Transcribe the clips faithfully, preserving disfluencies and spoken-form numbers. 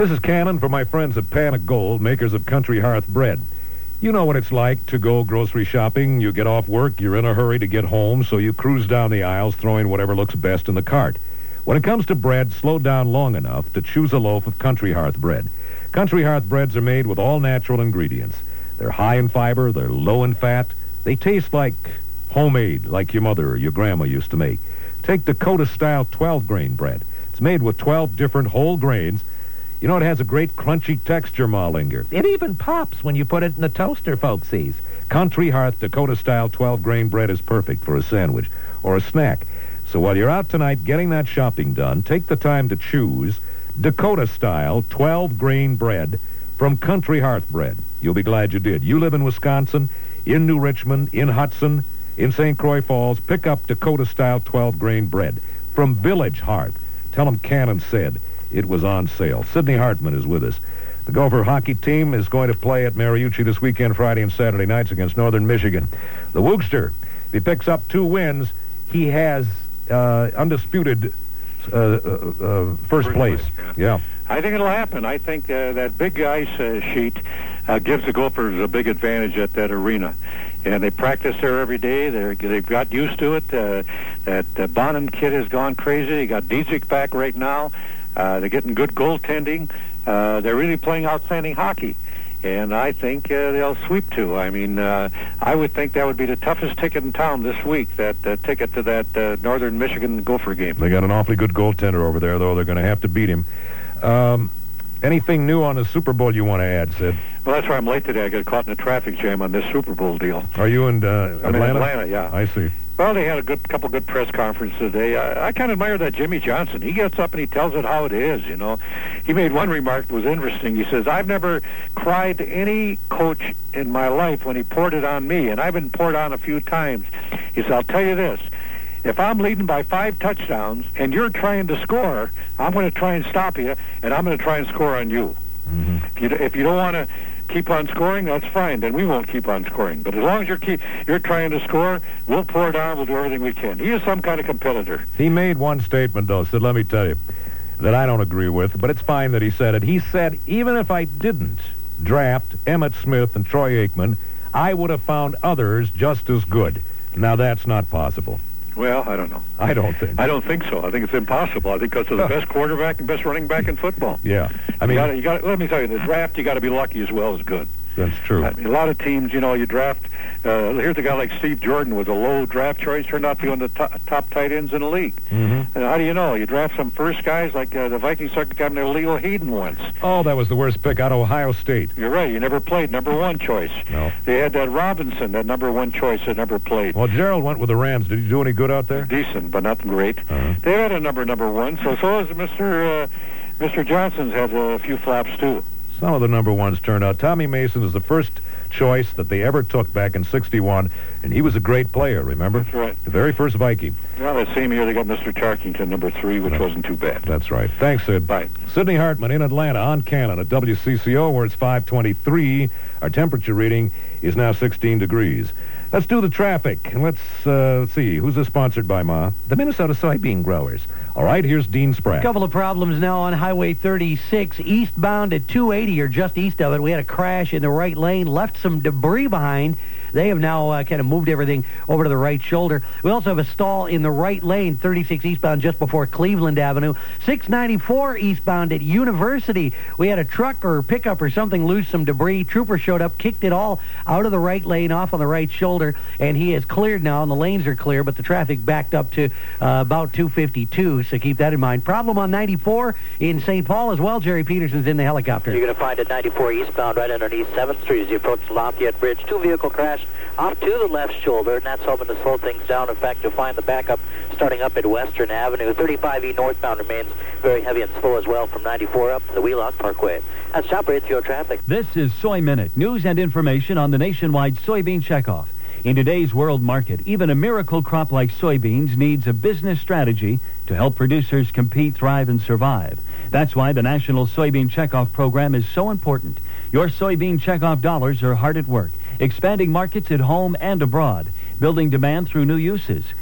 This is Cannon for my friends at Pan of Gold, makers of Country Hearth Bread. You know what it's like to go grocery shopping. You get off work, you're in a hurry to get home, so you cruise down the aisles throwing whatever looks best in the cart. When it comes to bread, slow down long enough to choose a loaf of Country Hearth Bread. Country Hearth Breads are made with all natural ingredients. They're high in fiber, they're low in fat. They taste like homemade, like your mother or your grandma used to make. Take Dakota-style twelve-grain bread. It's made with twelve different whole grains. You know, it has a great crunchy texture, Mallinger. It even pops when you put it in the toaster, folksies. Country Hearth Dakota-style twelve-grain bread is perfect for a sandwich or a snack. So while you're out tonight getting that shopping done, take the time to choose Dakota-style twelve-grain bread from Country Hearth Bread. You'll be glad you did. You live in Wisconsin, in New Richmond, in Hudson, in Saint Croix Falls. Pick up Dakota-style twelve-grain bread from Village Hearth. Tell them Cannon said it was on sale. Sidney Hartman is with us. The Gopher hockey team is going to play at Mariucci this weekend, Friday and Saturday nights against Northern Michigan. The Woogster, if he picks up two wins, he has uh, undisputed uh, uh, uh, first, first place. place yeah. yeah. I think it'll happen. I think uh, that big ice uh, sheet uh, gives the Gophers a big advantage at that arena. And they practice there every day. They're, they've got used to it. Uh, that uh, Bonin kid has gone crazy. You got Dizik back right now. Uh, they're getting good goaltending. Uh, they're really playing outstanding hockey. And I think uh, they'll sweep too. I mean, uh, I would think that would be the toughest ticket in town this week, that uh, ticket to that uh, Northern Michigan Gopher game. They got an awfully good goaltender over there, though. They're going to have to beat him. Um, anything new on the Super Bowl you want to add, Sid? Well, that's why I'm late today. I got caught in a traffic jam on this Super Bowl deal. Are you in uh, Atlanta? I'm in Atlanta, yeah. I see. Well, they had a good couple good press conferences today. I, I kind of admire that Jimmy Johnson. He gets up and he tells it how it is, you know. He made one remark that was interesting. He says, I've never cried to any coach in my life when he poured it on me, and I've been poured on a few times. He said, I'll tell you this. If I'm leading by five touchdowns and you're trying to score, I'm going to try and stop you, and I'm going to try and score on you. Mm-hmm. If you, if you don't want to keep on scoring, that's fine. Then we won't keep on scoring. But as long as you're keep, you're trying to score, we'll pour it on. We'll do everything we can. He is some kind of competitor. He made one statement, though, Sid, let me tell you, that I don't agree with, but it's fine that he said it. He said, even if I didn't draft Emmitt Smith and Troy Aikman, I would have found others just as good. Now, that's not possible. Well, I don't know. I don't think. I don't think so. I think it's impossible. I think because of the best quarterback and best running back in football. Yeah. I mean, you gotta, you gotta, let me tell you, in the draft, you got to be lucky as well as good. That's true. I mean, a lot of teams, you know, you draft. Uh, here's a guy like Steve Jordan was a low draft choice, turned out to be one of the top, top tight ends in the league. Mm-hmm. And how do you know? You draft some first guys like uh, the Vikings took a guy named Leo Hayden once. Oh, that was the worst pick out of Ohio State. You're right. You never played number one choice. No. They had that Robinson, that number one choice, that never played. Well, Gerald went with the Rams. Did he do any good out there? Decent, but nothing great. Uh-huh. They had a number number one. So so has Mister Uh, Mister Johnson's had a few flops too. Some of the number ones turned out. Tommy Mason is the first choice that they ever took back in sixty-one, and he was a great player, remember? That's right. The very first Viking. Well, that same year they got Mister Tarkington, number three, which That's, wasn't too bad. That's right. Thanks, Sid. Bye. Sidney Hartman in Atlanta on Cannon at W C C O, where it's five twenty-three. Our temperature reading is now sixteen degrees. Let's do the traffic, and let's uh, see. Who's this sponsored by, Ma? The Minnesota Soybean Growers. All right, here's Dean Spratt. A couple of problems now on Highway thirty-six, eastbound at two eighty or just east of it. We had a crash in the right lane, left some debris behind. They have now uh, kind of moved everything over to the right shoulder. We also have a stall in the right lane, thirty-six eastbound just before Cleveland Avenue. six ninety-four eastbound at University. We had a truck or pickup or something lose some debris. Trooper showed up, kicked it all out of the right lane, off on the right shoulder, and he is cleared now, and the lanes are clear, but the traffic backed up to uh, about two fifty-two, so keep that in mind. Problem on ninety-four in Saint Paul as well. Jerry Peterson's in the helicopter. You're going to find it ninety-four eastbound right underneath seventh Street as you approach Lafayette Bridge. Two-vehicle crash off to the left shoulder, and that's hoping to slow things down. In fact, you'll find the backup starting up at Western Avenue. thirty-five E northbound remains very heavy and slow as well from ninety-four up to the Wheelock Parkway. That's Chopper H O traffic. This is Soy Minute, news and information on the nationwide soybean checkoff. In today's world market, even a miracle crop like soybeans needs a business strategy to help producers compete, thrive, and survive. That's why the National Soybean Checkoff Program is so important. Your soybean checkoff dollars are hard at work, expanding markets at home and abroad, building demand through new uses,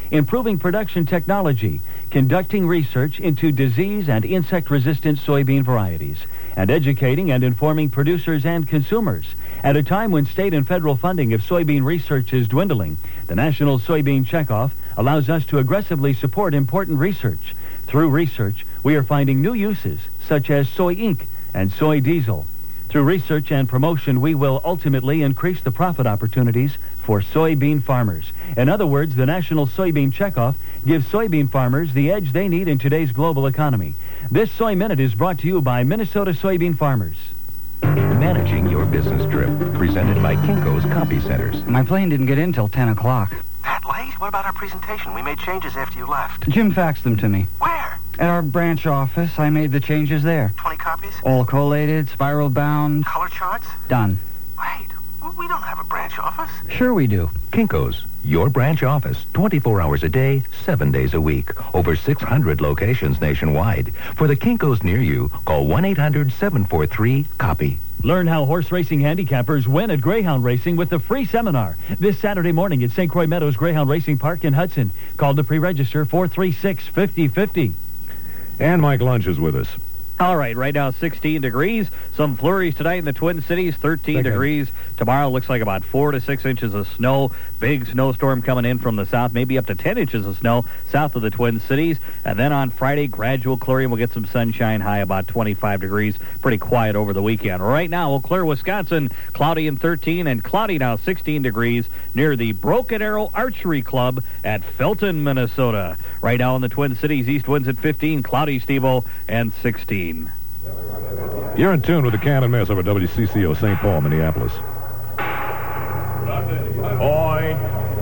improving production technology, conducting research into disease and insect-resistant soybean varieties, and educating and informing producers and consumers. At a time when state and federal funding of soybean research is dwindling, the National Soybean Checkoff allows us to aggressively support important research. Through research, we are finding new uses, such as soy ink and soy diesel. Through research and promotion, we will ultimately increase the profit opportunities for soybean farmers. In other words, the National Soybean Checkoff gives soybean farmers the edge they need in today's global economy. This Soy Minute is brought to you by Minnesota soybean farmers. Managing your business trip, presented by Kinko's Copy Centers. My plane didn't get in till ten o'clock. That late? What about our presentation? We made changes after you left. Jim faxed them to me. Where? At our branch office, I made the changes there. twenty copies? All collated, spiral bound. Color charts? Done. Wait, well, we don't have a branch office. Sure we do. Kinko's, your branch office, twenty-four hours a day, seven days a week. Over six hundred locations nationwide. For the Kinko's near you, call one eight hundred seven four three copy. Learn how horse racing handicappers win at Greyhound Racing with the free seminar this Saturday morning at Saint Croix Meadows Greyhound Racing Park in Hudson. Call to pre-register four three six, five oh five oh. And Mike Lunch is with us. All right, right now sixteen degrees. Some flurries tonight in the Twin Cities, thirteen Second. degrees. Tomorrow looks like about four to six inches of snow. Big snowstorm coming in from the south, maybe up to ten inches of snow south of the Twin Cities. And then on Friday, gradual clearing. We'll get some sunshine, high about twenty-five degrees. Pretty quiet over the weekend. Right now, Eau Claire, Wisconsin, cloudy and thirteen, and cloudy now sixteen degrees near the Broken Arrow Archery Club at Felton, Minnesota. Right now in the Twin Cities, east winds at fifteen, cloudy, Steve-O, and sixteen. You're in tune with the Cannon Mess over W C C O, Saint Paul, Minneapolis. Point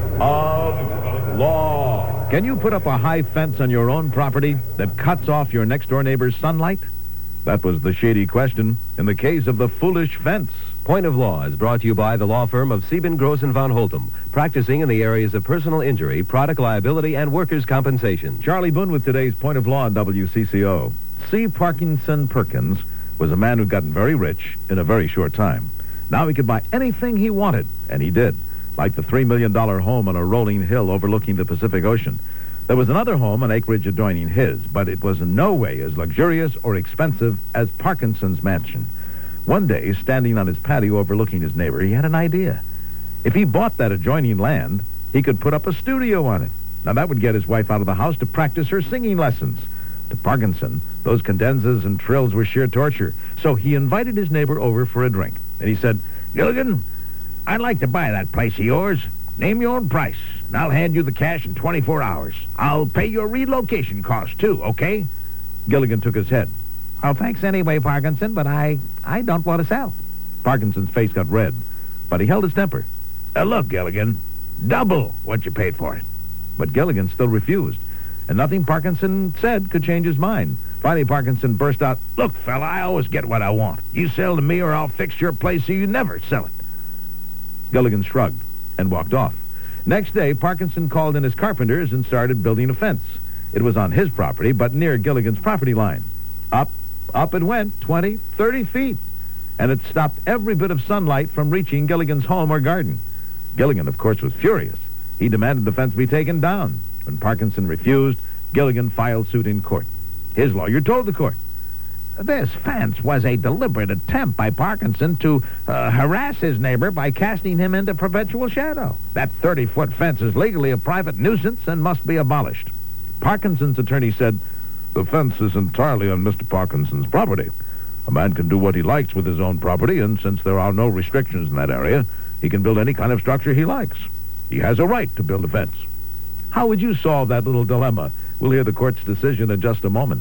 of law. Can you put up a high fence on your own property that cuts off your next-door neighbor's sunlight? That was the shady question in the case of the foolish fence. Point of Law is brought to you by the law firm of Sieben, Gross and Von Holtum, practicing in the areas of personal injury, product liability, and workers' compensation. Charlie Boone with today's Point of Law on W C C O. C. Parkinson Perkins was a man who'd gotten very rich in a very short time. Now he could buy anything he wanted, and he did, like the three million dollars home on a rolling hill overlooking the Pacific Ocean. There was another home on acreage adjoining his, but it was in no way as luxurious or expensive as Parkinson's mansion. One day, standing on his patio overlooking his neighbor, he had an idea. If he bought that adjoining land, he could put up a studio on it. Now, that would get his wife out of the house to practice her singing lessons. To Parkinson, those cadenzas and trills were sheer torture. So he invited his neighbor over for a drink. And he said, "Gilligan, I'd like to buy that place of yours. Name your own price, and I'll hand you the cash in twenty-four hours. I'll pay your relocation costs, too, okay?" Gilligan took his head. "Oh, thanks anyway, Parkinson, but I, I don't want to sell." Parkinson's face got red, but he held his temper. Uh, look, Gilligan, double what you paid for it. But Gilligan still refused, and nothing Parkinson said could change his mind. Finally, Parkinson burst out, "Look, fella, I always get what I want. You sell to me or I'll fix your place so you never sell it." Gilligan shrugged and walked off. Next day, Parkinson called in his carpenters and started building a fence. It was on his property, but near Gilligan's property line. Up, up it went, twenty, thirty feet, and it stopped every bit of sunlight from reaching Gilligan's home or garden. Gilligan, of course, was furious. He demanded the fence be taken down. When Parkinson refused, Gilligan filed suit in court. His lawyer told the court, "This fence was a deliberate attempt by Parkinson to uh, harass his neighbor by casting him into perpetual shadow. That thirty-foot fence is legally a private nuisance and must be abolished." Parkinson's attorney said, "The fence is entirely on Mister Parkinson's property. A man can do what he likes with his own property, and since there are no restrictions in that area, he can build any kind of structure he likes. He has a right to build a fence." How would you solve that little dilemma? We'll hear the court's decision in just a moment.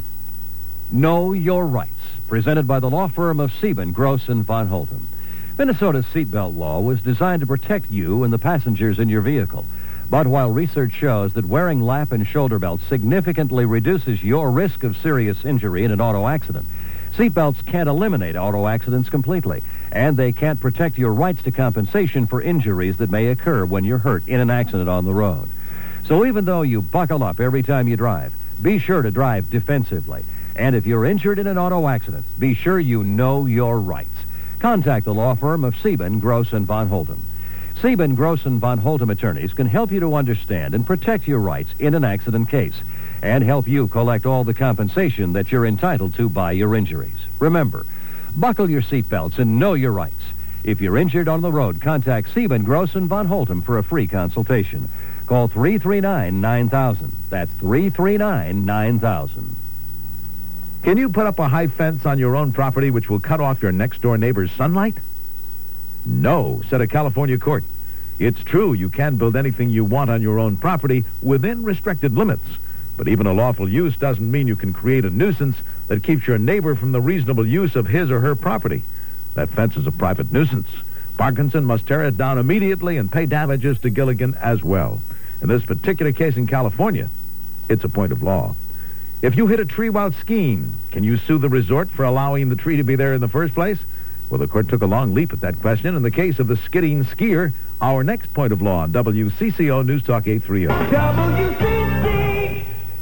Know Your Rights, presented by the law firm of Sieben, Gross and Von Holtum. Minnesota's seatbelt law was designed to protect you and the passengers in your vehicle. But while research shows that wearing lap and shoulder belts significantly reduces your risk of serious injury in an auto accident, seatbelts can't eliminate auto accidents completely, and they can't protect your rights to compensation for injuries that may occur when you're hurt in an accident on the road. So even though you buckle up every time you drive, be sure to drive defensively. And if you're injured in an auto accident, be sure you know your rights. Contact the law firm of Sieben, Gross and Von Holtum. Sieben, Gross, and Von Holtum attorneys can help you to understand and protect your rights in an accident case and help you collect all the compensation that you're entitled to by your injuries. Remember, buckle your seatbelts and know your rights. If you're injured on the road, contact Sieben, Gross, and Von Holtum for a free consultation. Call three three nine, nine thousand. That's three three nine, nine thousand. Can you put up a high fence on your own property which will cut off your next-door neighbor's sunlight? No, said a California court. It's true you can build anything you want on your own property within restricted limits. But even a lawful use doesn't mean you can create a nuisance that keeps your neighbor from the reasonable use of his or her property. That fence is a private nuisance. Parkinson must tear it down immediately and pay damages to Gilligan as well. In this particular case in California, it's a point of law. If you hit a tree while skiing, can you sue the resort for allowing the tree to be there in the first place? Well, the court took a long leap at that question in the case of the skidding skier. Our next point of law on W C C O News Talk eight thirty. W C C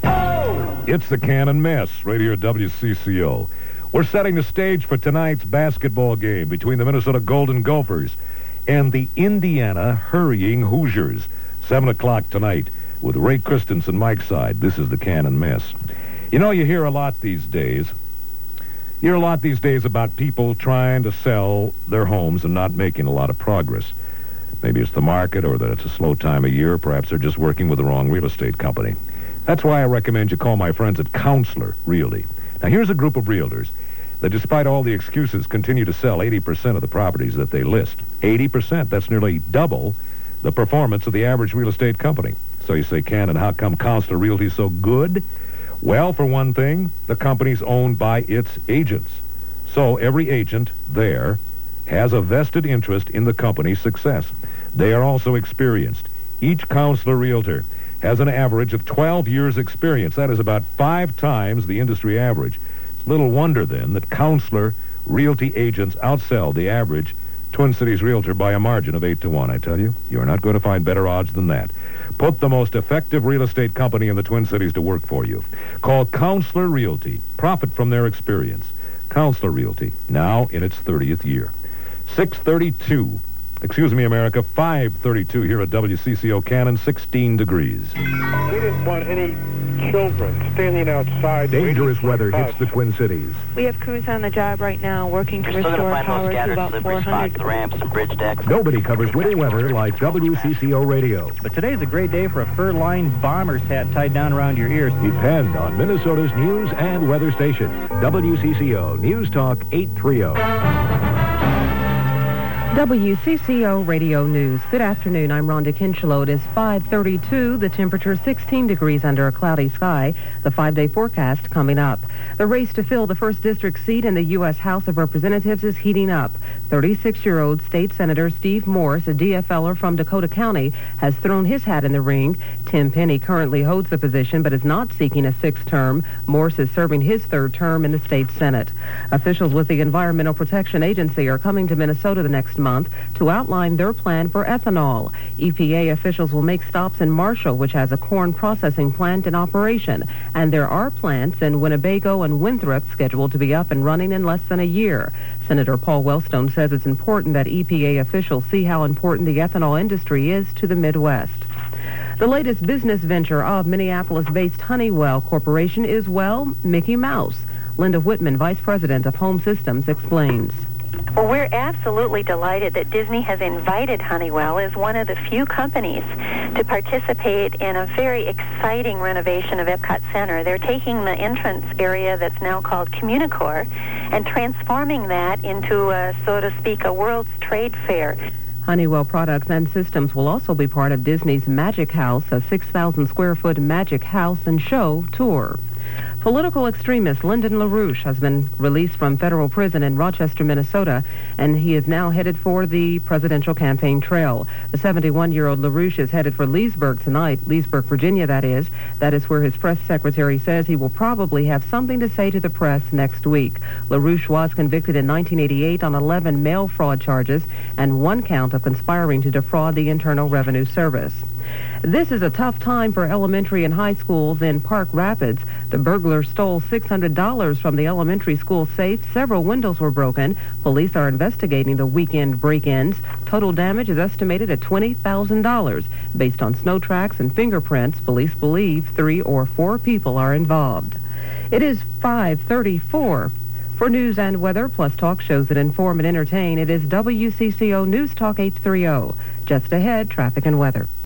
O! It's the Cannon Mess, right here at W C C O. We're setting the stage for tonight's basketball game between the Minnesota Golden Gophers and the Indiana Hurrying Hoosiers. Seven o'clock tonight with Ray Christensen, Mike Side. This is the Cannon Mess. You know, you hear a lot these days. You hear a lot these days about people trying to sell their homes and not making a lot of progress. Maybe it's the market or that it's a slow time of year. Perhaps they're just working with the wrong real estate company. That's why I recommend you call my friends at Counselor Realty. Now, here's a group of realtors that, despite all the excuses, continue to sell eighty percent of the properties that they list. eighty percent. That's nearly double the performance of the average real estate company. So you say, Cannon, how come Counselor Realty is so good? Well, for one thing, the company's owned by its agents. So every agent there has a vested interest in the company's success. They are also experienced. Each Counselor Realtor has an average of twelve years experience. That is about five times the industry average. It's little wonder, then, that Counselor Realty agents outsell the average Twin Cities Realtor by a margin of eight to one. I tell you, you're not going to find better odds than that. Put the most effective real estate company in the Twin Cities to work for you. Call Counselor Realty. Profit from their experience. Counselor Realty, now in its thirtieth year. six thirty-two. Excuse me, America, five thirty-two here at W C C O Cannon, sixteen degrees. We didn't want any children standing outside. Dangerous weather hits the Twin Cities. We have crews on the job right now working to We're still restore gonna find power those to scattered about slippery four spots, hundred. the ramps and bridge decks. Nobody covers winter weather like W C C O Radio. But today's a great day for a fur-lined bomber's hat tied down around your ears. Depend on Minnesota's news and weather station, W C C O News Talk eight thirty. W C C O Radio News. Good afternoon. I'm Rhonda Kinchelow. It is five thirty-two. The temperature sixteen degrees under a cloudy sky. The five-day forecast coming up. The race to fill the first district seat in the U S House of Representatives is heating up. thirty-six-year-old State Senator Steve Morse, a D F L er from Dakota County, has thrown his hat in the ring. Tim Penny currently holds the position but is not seeking a sixth term. Morse is serving his third term in the state Senate. Officials with the Environmental Protection Agency are coming to Minnesota the next month to outline their plan for ethanol. E P A officials will make stops in Marshall, which has a corn processing plant in operation, and there are plants in Winnebago and Winthrop scheduled to be up and running in less than a year. Senator Paul Wellstone says it's important that E P A officials see how important the ethanol industry is to the Midwest. The latest business venture of Minneapolis-based Honeywell Corporation is, well, Mickey Mouse. Linda Whitman, Vice President of Home Systems, explains. Well, we're absolutely delighted that Disney has invited Honeywell as one of the few companies to participate in a very exciting renovation of Epcot Center. They're taking the entrance area that's now called Communicore and transforming that into, a, so to speak, a World's Trade Fair. Honeywell products and systems will also be part of Disney's Magic House, a six thousand square foot Magic House and Show tour. Political extremist Lyndon LaRouche has been released from federal prison in Rochester, Minnesota, and he is now headed for the presidential campaign trail. The seventy-one-year-old LaRouche is headed for Leesburg tonight, Leesburg, Virginia, that is. That is where his press secretary says he will probably have something to say to the press next week. LaRouche was convicted in nineteen eighty-eight on eleven mail fraud charges and one count of conspiring to defraud the Internal Revenue Service. This is a tough time for elementary and high schools in Park Rapids. The burglar stole six hundred dollars from the elementary school safe. Several windows were broken. Police are investigating the weekend break-ins. Total damage is estimated at twenty thousand dollars. Based on snow tracks and fingerprints, police believe three or four people are involved. It is five thirty-four. For news and weather, plus talk shows that inform and entertain, it is W C C O News Talk eight thirty. Just ahead, traffic and weather.